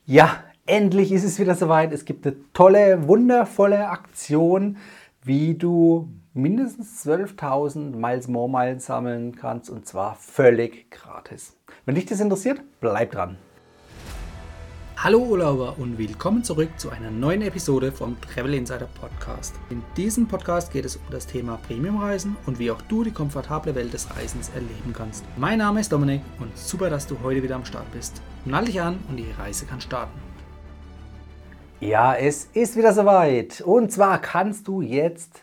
Ja, endlich ist es wieder soweit. Es gibt eine tolle, wundervolle Aktion, wie du mindestens 12.000 Miles More Meilen sammeln kannst, und zwar völlig gratis. Wenn dich das interessiert, bleib dran. Hallo Urlauber und willkommen zurück zu einer neuen Episode vom Travel Insider Podcast. In diesem Podcast geht es um das Thema Premiumreisen und wie auch du die komfortable Welt des Reisens erleben kannst. Mein Name ist Dominik und super, dass du heute wieder am Start bist. Nall dich an und die Reise kann starten. Ja, es ist wieder soweit. Und zwar kannst du jetzt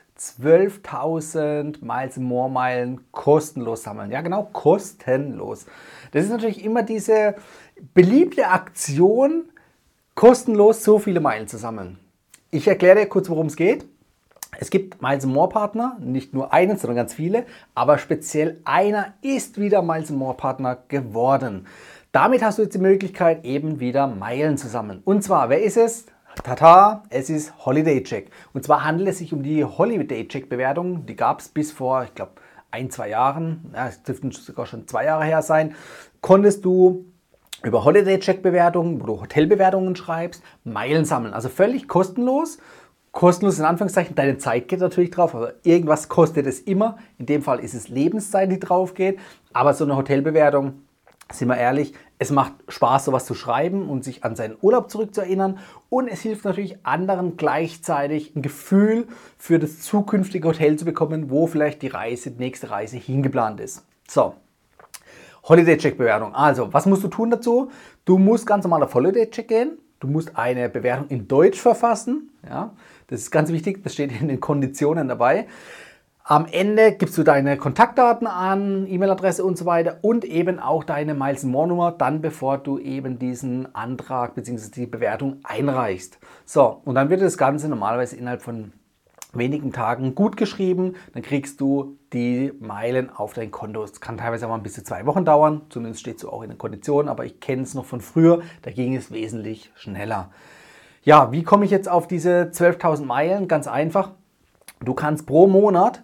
12.000 Miles More Meilen kostenlos sammeln. Ja, genau, kostenlos. Das ist natürlich immer diese beliebte Aktion, kostenlos so viele Meilen zu sammeln. Ich erkläre dir kurz, worum es geht. Es gibt Miles More Partner, nicht nur einen, sondern ganz viele, aber speziell einer ist wieder Miles More Partner geworden. Damit hast du jetzt die Möglichkeit, eben wieder Meilen zu sammeln. Und zwar, wer ist es? Tata, es ist Holiday Check. Und zwar handelt es sich um die Holiday Check Bewertung. Die gab es bis vor, ich glaube, 1-2 Jahren. Ja, es dürften sogar schon 2 Jahre her sein. Konntest du über Holiday Check Bewertungen, wo du Hotelbewertungen schreibst, Meilen sammeln. Also völlig kostenlos. Kostenlos in Anführungszeichen, deine Zeit geht natürlich drauf, aber irgendwas kostet es immer. In dem Fall ist es Lebenszeit, die drauf geht. Aber so eine Hotelbewertung, sind wir ehrlich, es macht Spaß, sowas zu schreiben und sich an seinen Urlaub zurückzuerinnern. Und es hilft natürlich anderen gleichzeitig ein Gefühl für das zukünftige Hotel zu bekommen, wo vielleicht die nächste Reise hingeplant ist. So, Holiday Check Bewertung. Also, was musst du tun dazu? Du musst ganz normal auf Holiday Check gehen. Du musst eine Bewertung in Deutsch verfassen. Ja, das ist ganz wichtig, das steht in den Konditionen dabei. Am Ende gibst du deine Kontaktdaten an, E-Mail-Adresse und so weiter und eben auch deine Miles More Nummer, dann bevor du eben diesen Antrag bzw. die Bewertung einreichst. So, und dann wird das Ganze normalerweise innerhalb von wenigen Tagen gut geschrieben, dann kriegst du die Meilen auf dein Konto. Es kann teilweise auch mal bis zu 2 Wochen dauern, zumindest steht so auch in den Konditionen, aber ich kenne es noch von früher, da ging es wesentlich schneller. Ja, wie komme ich jetzt auf diese 12.000 Meilen? Ganz einfach, du kannst pro Monat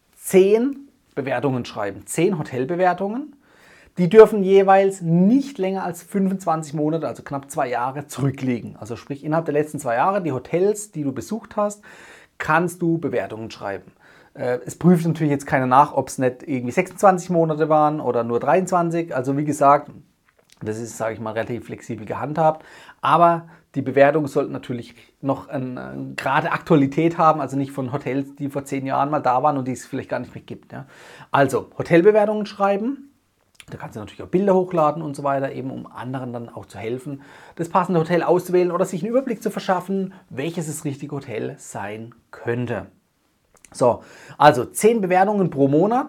10 Bewertungen schreiben, 10 Hotelbewertungen. Die dürfen jeweils nicht länger als 25 Monate, also knapp 2 Jahre, zurückliegen. Also sprich, innerhalb der letzten 2 Jahre, die Hotels, die du besucht hast, kannst du Bewertungen schreiben. Es prüft natürlich jetzt keiner nach, ob es nicht irgendwie 26 Monate waren oder nur 23. Also wie gesagt, das ist, sage ich mal, relativ flexibel gehandhabt. Aber die Bewertungen sollten natürlich noch eine gerade Aktualität haben, also nicht von Hotels, die vor 10 Jahren mal da waren und die es vielleicht gar nicht mehr gibt. Ja. Also Hotelbewertungen schreiben, da kannst du natürlich auch Bilder hochladen und so weiter, eben um anderen dann auch zu helfen, das passende Hotel auszuwählen oder sich einen Überblick zu verschaffen, welches das richtige Hotel sein könnte. So, also 10 Bewertungen pro Monat.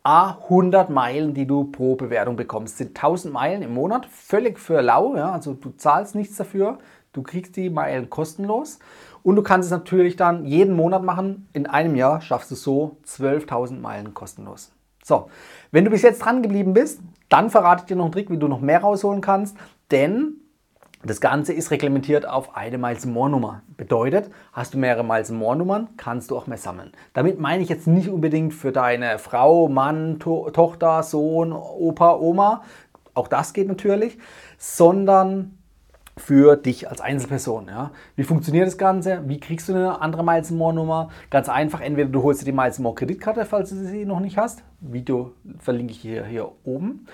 100 Meilen, die du pro Bewertung bekommst. Das sind 1000 Meilen im Monat, völlig für lau, ja? Also du zahlst nichts dafür, du kriegst die Meilen kostenlos und du kannst es natürlich dann jeden Monat machen. In einem Jahr schaffst du so 12.000 Meilen kostenlos. So, wenn du bis jetzt dran geblieben bist, dann verrate ich dir noch einen Trick, wie du noch mehr rausholen kannst, denn das Ganze ist reglementiert auf eine Miles More Nummer. Bedeutet, hast du mehrere Miles More Nummern, kannst du auch mehr sammeln. Damit meine ich jetzt nicht unbedingt für deine Frau, Mann, Tochter, Sohn, Opa, Oma, auch das geht natürlich, sondern für dich als Einzelperson. Ja. Wie funktioniert das Ganze? Wie kriegst du eine andere Miles More Nummer? Ganz einfach, entweder du holst dir die Miles More Kreditkarte, falls du sie noch nicht hast. Video verlinke ich hier oben.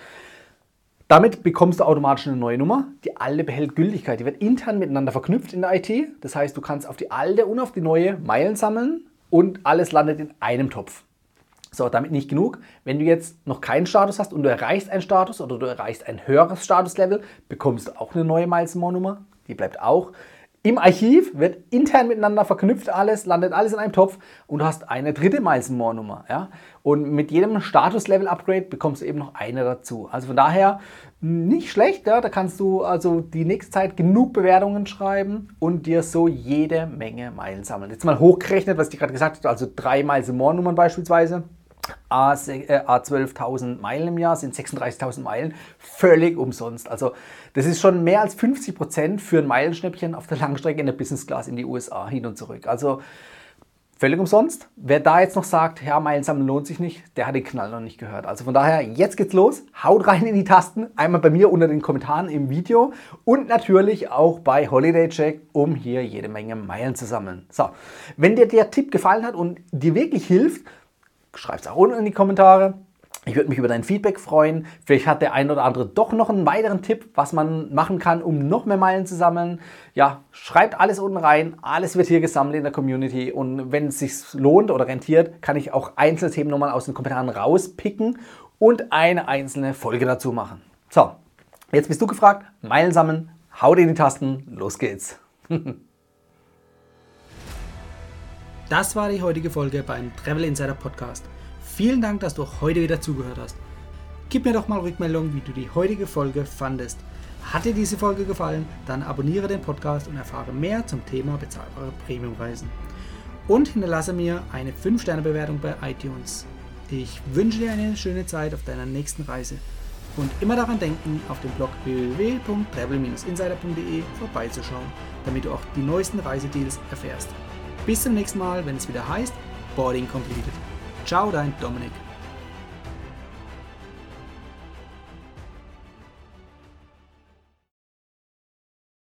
Damit bekommst du automatisch eine neue Nummer. Die alte behält Gültigkeit. Die wird intern miteinander verknüpft in der IT. Das heißt, du kannst auf die alte und auf die neue Meilen sammeln und alles landet in einem Topf. So, damit nicht genug. Wenn du jetzt noch keinen Status hast und du erreichst einen Status oder du erreichst ein höheres Statuslevel, bekommst du auch eine neue Miles More Nummer. Die bleibt auch im Archiv, wird intern miteinander verknüpft alles, landet alles in einem Topf und du hast eine dritte Miles More Nummer. Ja? Und mit jedem Status-Level-Upgrade bekommst du eben noch eine dazu. Also von daher nicht schlecht, ja? Da kannst du also die nächste Zeit genug Bewertungen schreiben und dir so jede Menge Meilen sammeln. Jetzt mal hochgerechnet, was ich gerade gesagt habe, also 3 Miles More Nummern beispielsweise. 12.000 Meilen im Jahr sind 36.000 Meilen, völlig umsonst. Also das ist schon mehr als 50% für ein Meilenschnäppchen auf der Langstrecke in der Business Class in die USA hin und zurück. Also völlig umsonst. Wer da jetzt noch sagt, ja, Meilen sammeln lohnt sich nicht, der hat den Knall noch nicht gehört. Also von daher, jetzt geht's los. Haut rein in die Tasten. Einmal bei mir unter den Kommentaren im Video und natürlich auch bei Holiday Check, um hier jede Menge Meilen zu sammeln. So, wenn dir der Tipp gefallen hat und dir wirklich hilft, schreib es auch unten in die Kommentare. Ich würde mich über dein Feedback freuen. Vielleicht hat der ein oder andere doch noch einen weiteren Tipp, was man machen kann, um noch mehr Meilen zu sammeln. Ja, schreibt alles unten rein. Alles wird hier gesammelt in der Community. Und wenn es sich lohnt oder rentiert, kann ich auch einzelne Themen nochmal aus den Kommentaren rauspicken und eine einzelne Folge dazu machen. So, jetzt bist du gefragt. Meilen sammeln, haut in die Tasten, los geht's. Das war die heutige Folge beim Travel Insider Podcast. Vielen Dank, dass du auch heute wieder zugehört hast. Gib mir doch mal Rückmeldung, wie du die heutige Folge fandest. Hat dir diese Folge gefallen? Dann abonniere den Podcast und erfahre mehr zum Thema bezahlbare Premiumreisen. Und hinterlasse mir eine 5-Sterne-Bewertung bei iTunes. Ich wünsche dir eine schöne Zeit auf deiner nächsten Reise. Und immer daran denken, auf dem Blog www.travel-insider.de vorbeizuschauen, damit du auch die neuesten Reisedeals erfährst. Bis zum nächsten Mal, wenn es wieder heißt Boarding Completed. Ciao, dein Dominik.